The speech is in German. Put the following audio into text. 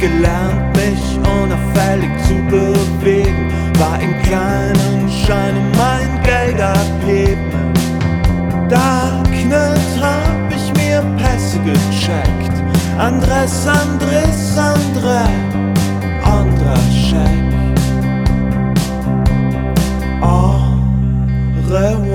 gelernt, mich unauffällig zu bewegen, war in kleinen Scheinen mein Geld abheben. Darknet hab ich mir Pässe gecheckt, Andres,